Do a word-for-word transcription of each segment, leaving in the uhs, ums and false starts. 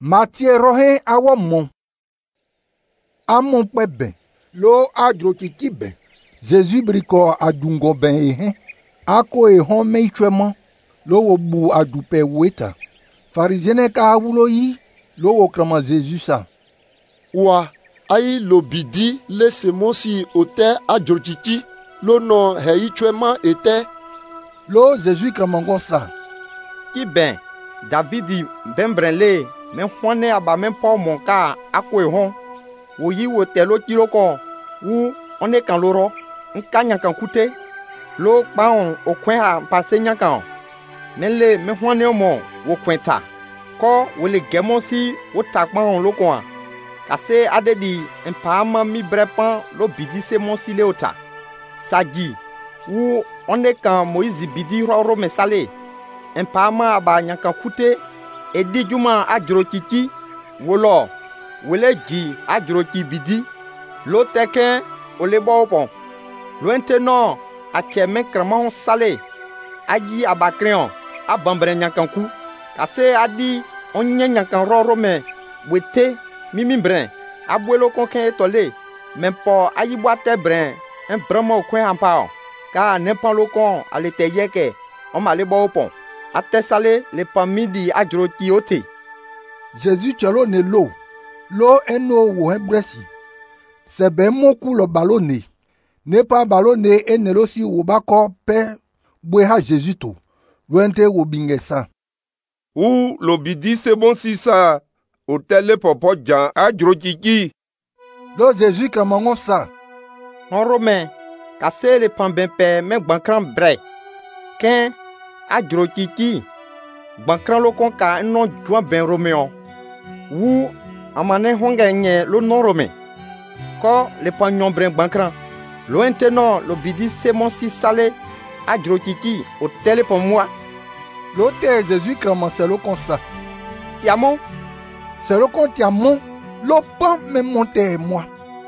Matie rohe awo mon. Amon pebe. Lo adro kikibe. Jésus briko adungo ben ehe. Ako e hon meitwema. Lo wo bu adupe weta. Pharisien ka awulo yi. Lo wo krama Jésus sa. Wa ayi lo bidi le semonsi ote adrokiki. Lo no heichwema ete. Lo Jésus kramangon sa. Ki ben Davidi ben brenle men hone aba men po mon ka ako e hon. Wo yi wo telo kilo ko. Wu one kan loro. Nka nyankan kute. Lo paon o kwen ha pase nyankan. Men le men hone mo wo kwenta. Ko wo le gemon si wo takpan lo ko an. Kase adedi empama mi brepan lo bidi se mon si le ota. Sagi. Wu one kan Moïse bidi roro mesale. Empama aba nyankan kute. Edi juma adro kiki. Wolo. Wole ji adro ki bidi. Lo teken ole bo pon. Lointe non a keme krama salé. Aji abakreon a bambre nyankanku. Kase adi onye nyankan roro me wete mimi brin. Abuelo konken etole. Men po ayi boate brin. En bramo kwen ampao. Ka nepan lo kon ale te yeke. On male bo pon. Ate salé le pamidi adro ki ote. Jésus chalo ne lo. Lo eno wo hebresi. Sebe moku lo balone. Ne pa balone ene lo si wo bako pe bweha Jésus to. Loente wo bingesa. Ou lo bidi se bon si sa. O tele popo jan adro kiki. Lo Jésus kramangon sa. En romain, kase le pamben pe men bankran bre. Ken adro kiki. Bankran lo kon ka non juan ben roméon. Ou amane honga nye lo non romain. Ko le pagnon brin bankran. Lointe non lo bidi se mon si salé. Adro kiki o tele pour moi. Lo te Jésus kraman se lo kon sa. Tiamon. Se lo kon tiamon. Lo pan me monte moi.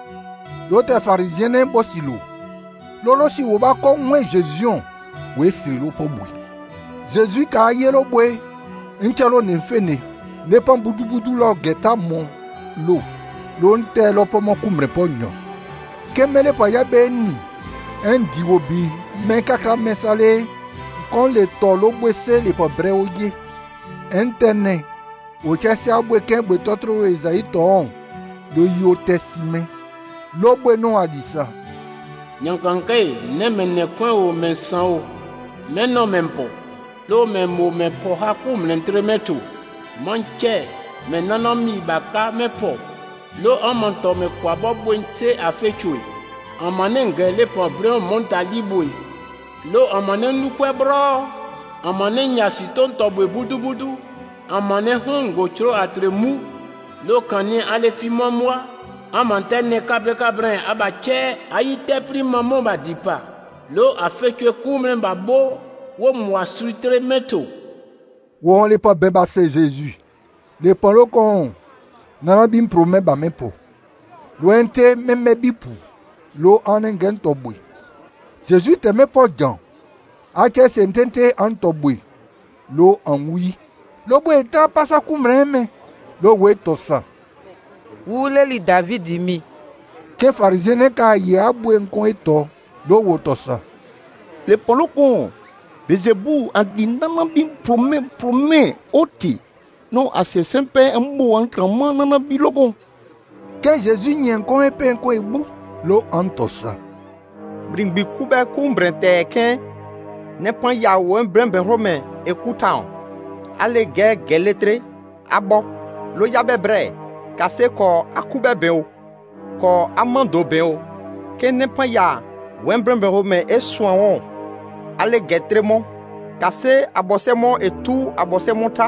Lo te pharisien bo silo. Lo lo si wo ba kon mwen Jésus. We sri lo po bwe. Jésus ka aye lo bwe. Nchalo ne fene. Ne pan budu budu lo geta mon lo. Lo nte lo po mon kumre po nyo. Kemele pa ya be ni. En diwo bi. Men kakra mesale. Kon le to lo bwe se le po bre oye. Entene. O chese abwe ken bwe totro ezayi to on. Lo yo tesime. Lo bwe non adisa. Nyankanke ne mene kwen o men san o. Men no men po. Lo men mo men po ha kum lentre metu. Manche men nanami baka me po. Lo amanto me kwa bobo nte afechwe. Amane ngele po bre monta libwe. Lo amane nukwe bro. Amane nyasiton tobwe budu budu. Amane hongo chro atremu. Lo kani ale fi mamwa. Amante ne kabre kabren abache ayite pri maman ba dipa. Lo afechwe kumren babo. Wo mwa struitre meto. Wo le pa beba se Jésus. Le palo kon. Nana bim promet ba mepo. Loente meme bipu. Lo anengen tobwe. Jésus te me po jan. Ache sentente an tobwe. Lo anwi. Lo bwe ta pasa kumreme. Lo we tosa. Wule li David mi. Ke pharisien ka ye abwe nkon eto. Lo wo tosa. Le palo kon. Bezebu adi nana bim promet promet oti. Non assez simple un mot en cramant nana bi logon. Ke Jésus nyen kon epe nko ebu. Lo antosa. Bringbi kube kumbrente ken. Ne pan ya wo brin ben romain ekuta. Ale ge geletre abo. Lo yabe bre. Kase ko akube be o. Ko amando be o. Ke ne pan ya wo brin ben romain eswan on. Ale getremo. Kase abosemo etu abosemo ta.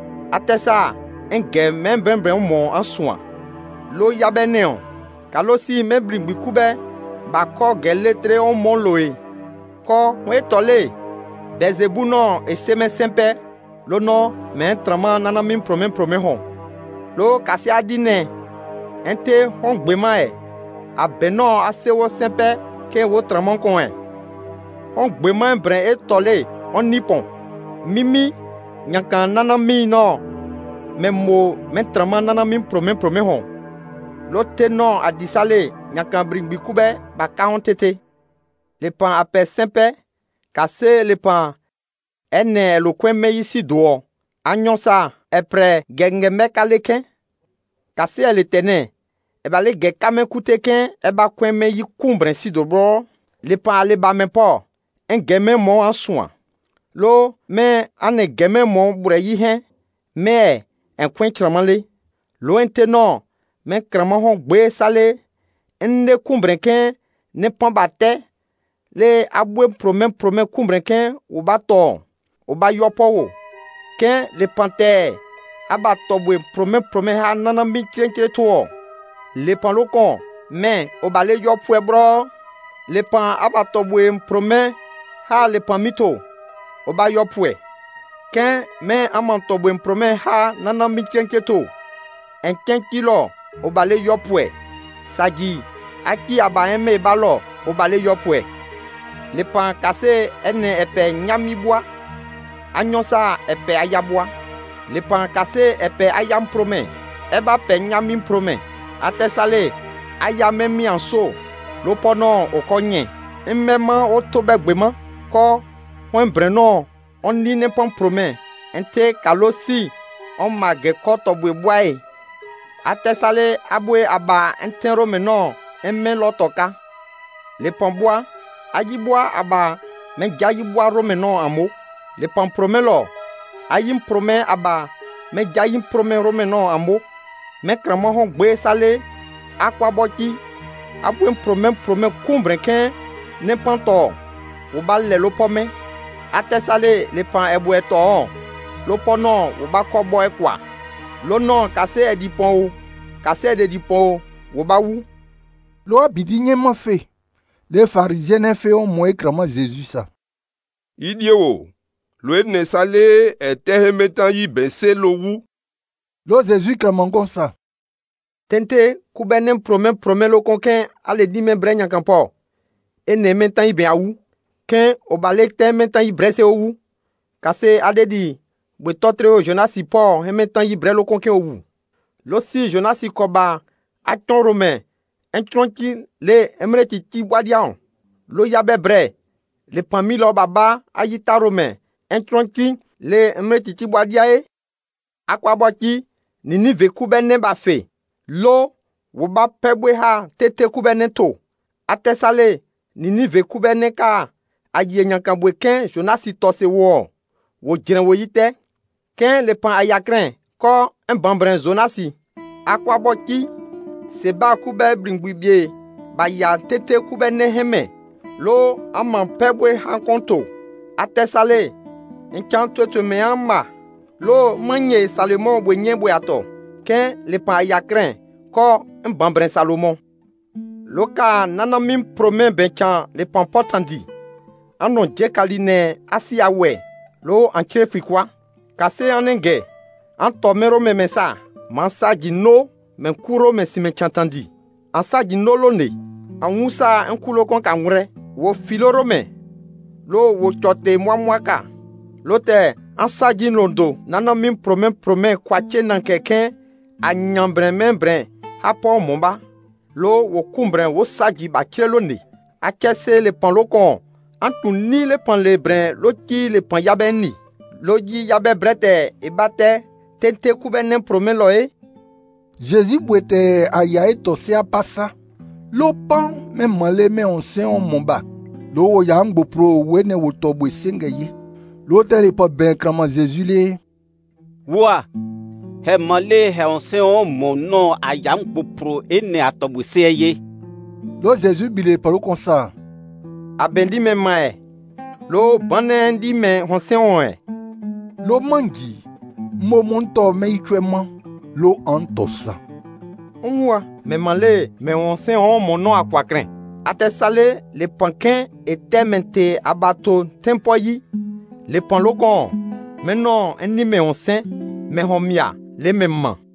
Atesa enge men brin brin mo answan. Lo yabe neon. Kalosi me bringbi kube. Ba ko geletre on mon loe. Ko we tole. Bezebu non e seme sempe. Lo no men trama nana min promen promen hon. Lo kasi adine. Ente hon gbema e. A benon asewo sempe ke wo traman kon e. On gbema brin e tole on nipon. Mimi nyankan nana mi no. me mo me trama nana mi prome prome hon. Lo te non a disale nyakan bringbi kube ba kahon tete. Le pan ape sempe kase le pan ene lo kwen me yisi do. Anyon sa epre genge me kaleken. Kase ele tene e ba le ge kamen kuteken e ba kwen me yi kumbren si do bro. Le pan ale ba men po en geme mo an soin. Lo me ane geme mo bure yi hen me en kwen tramale. Lo ente non men krama hon gbe sale ende kumbrenken ne pan bate le abwe promen promen kumbrenken ou bato ou ba yopo wo ken le pante abato bwe promen promen ha nana mi trentre to le pan lokon men ou ba le yopo bro le pan abato bwe promen ha le pan mito ou ba yopo ken men amanto bwe promen ha nana mi trentre to en ken kilo ou ba le yopo Sagi, aki aba eme balo, o bale yopwe. Le pan kase ene epe nyami bois. Anyosa epe ayabwa. Le pan kase epe ayam prome. Eba pe nyami prome. Ate sale, ayame mi anso. Lo pono o konye. Mmema o tobe gbema. Ko, hwen breno, on li ne pan prome. Ente kalosi, on mage koto bwe boye. Ate sale abwe aba entero meno emme lotoka. Le pamboa ajiboa aba men jayiboa romeno amo. Le pam promelo ayim prome aba men jayim prome romeno amo. Men kramo hon gbe sale akwa boti abwe prome prome kumbrenken ne panto ou ba le lopome. Ate sale le pan ebwe to lopono ou ba kobo ekwa. Lo non kase e di pon ou, kase de di pon ou ba ou. Lo abidi nye man fe. Les pharisiens ne fait au moins comment Jésus ça. Idio, lo ne sale e te metan yi bense lo ou. Lo Jésus comment comme ça. Tente kubenem promen promen lo konken ale di men brenya kampo. E ne metan yi ben a ou. Ken o bale te metan yi brese ou. Kase ade di Bwe totre o Jonasi po hemetan yi bre lo konken ou. Lo si Jonasi koba aton romen entronki le emre ti ti wadian. Lo yabe bre le pami lo baba ayita romen entronki le emre ti ti wadiae. Akwa boti ni nive kubene ba fe. Lo woba pebwe ha tete kubene to. Ate sale ni nive kubene ka aye nyankan bwe ken Jonasi tose wo. Wo jren wo yite. Ken le pan ayakren ko un bambren Jonasi. Akwa boti seba kube bringwibie ba ya tete kube neheme. Lo aman pebwe hankonto. Ate sale enchanto te me amma. Lo manye Salomon bwenye bweato. Ken le pan ayakren ko un bambren Salomon. Lo ka nanamim promen benchan le pan potandi. Anon jekaline asi awe. Lo ankre fikwa. Kase anenge, anto mero me mesa, mansa jino, men kuro men si men chantandi. Ansa jino lo ne, anwusa enkulo kon ka nwre, wo filoro men, lo wo chote mwa mwaka. Lo te ansa jino do, nanan min promen promen kwache nan keken, a nyambren men bren, hapo momba. Lo wo kumbren wo saji ba kire lo ne, a kese le pan lo kon, antu ni le pan le bren, lo ki le pan yaben ni. Loji yabe brete e bate tente kubenen promen loe. Jésus bwete ayae tose a pasa. Lo pan men male men onsen on momba. Lo wo yang bo pro wene wo to bwe senge ye. Lo te le pa ben krama Jésus le. Wa he male he onsen on mon no ayang bo pro ene atobwe seye. Lo Jésus bile pa lo konsa. Abendi men mae. Lo banen di men onsen on e. Lo mangi, mo monto me itweman, lo antosa. Onwa, me male, me onsen on mono akwakren. Ate sale, le panken ete mente abato tempoyi. Le pan lokon, menon eni me onsen, me homia, le memman.